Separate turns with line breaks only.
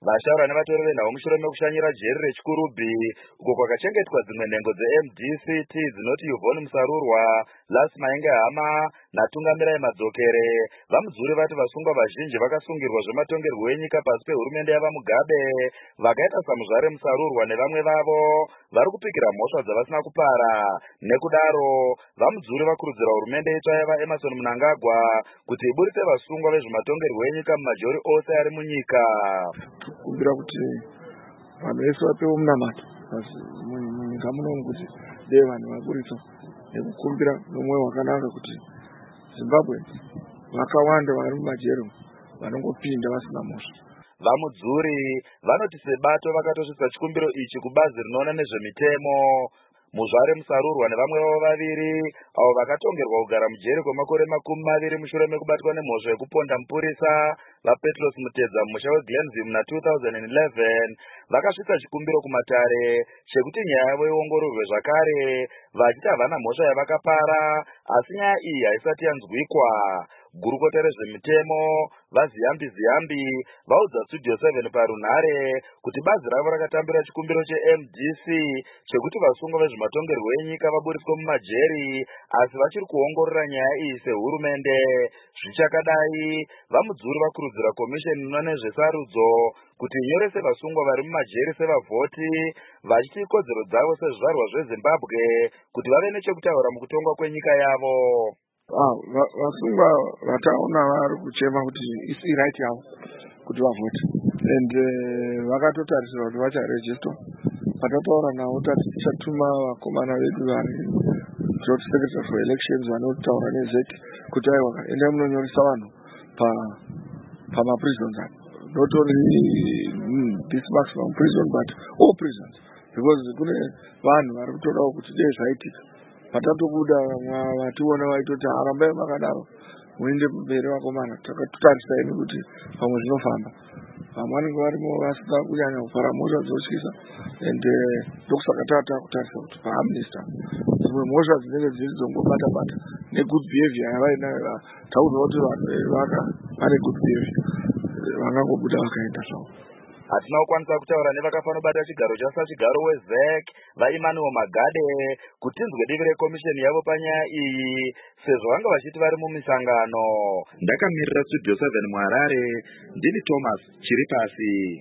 Vashaura nevatori venhau mushure mekushanyira jeri rechikurubi uko kwakachengetwa dzimwe nhengo dzeMDCT dzinoti Yvonne Musarurwa, Las Maenge Hama naTungamirai Madzokere. Vamudzuri vati vasungwa vazhinji vakasungirwa zvematongerwo enyika pasi pehurumende yavaMugabe vakaita saMuzvare Musarurwa nevamwe vavo vari kupikira mhosva dzavasina kupara. Nekudaro vamudzuri vakurudzira hurumende itsva yavaEmmerson Mnangagwa kuti iburitse vasungwa vezvematongerwo enyika mumajori ose ari munyika.
Kumbira kuti vanhu vese vapewo munamato munyika munomu kuti dei vanhu vaburitsa nekukumbira nomwoyo wakanaka kuti Zimbabwe vakawanda vari mumajero vanongopinda vasina mhosva.
Vamudzuri vanoti sebato vakatosvitsa chikumbiro ichi kubazi rinoona nezvemitemo. Muzvare Musarurwa nevamwe vavo vaviri avo vakatongerwa kugara mujeri kwemakore 20 mushure mekubatwa nemhosva yekuponda mupurisa vaPetros Mutedza mumusha weGlenview muna 2011 vakasvitsa chikumbiro kumatare chekuti nyaya yavo iongororwe zvakare vachiti havana mhosva yavakapara, asi nyaya iyi haisati yanzwikwa. Gurukota rezvemitemo vaZiyambi vaudza Studio 7 parunhare kuti bazi ravo rakatambira chikumbiro cheMDC chekuti vasungwa vezvematongerwo enyika vaburiswe mumajeri, asi vachiri kuongorora nyaya iyi sehurumende. Zvichakadai, vamudzuri vakurudzira komisheni inoona nezvesarudzo kuti inyorese vasungwa vari mumajeri sevavhoti, vachiti ikodzero dzavo sezvizvarwa zveZimbabwe kuti vave nechekutaura mukutongwa kwenyika yavo.
Vasungwa vataona vari kuchema kuti isi right yavo kuti vavhoti and vakatotarisirwa kuti vacharejistwa. Patataura navo tati tichatuma vakomana vedu vari secretary for elections vanotaura nezec kuti aiwa endai munonyoresa vanhu pamaprisons aya, not only this maximum prison but all prisons, because kune vanhu vari kutodawo kuti dei zvaitika patatobuda vationa vaitoti harambai makadaro muinde mberi vakomana, takatotarisai kuti pamwe zvinofamba. Vamwe vanenge varimo vasina kunyanya kupara mhosva dzotyisa and ndokusaka takutarisa kuti paamnista dzimwe mhosva dzinenge dziri dzongobata-bata negood behavior yavainayo taudzwa kuti vanhu vane good behavior vangangobuda vakaenda zvavo.
Hatina kukwanisa kutaura nevakafanobata chigaro chasachigaro weZEC vaEmmanuel Magade kuti tinzwe divi rekomisheni yavo panyaya iyi sezvo vanga vachiti vari mumisangano. Ndakamirira Studio 7 muHarare, ndini Thomas Chiripasi.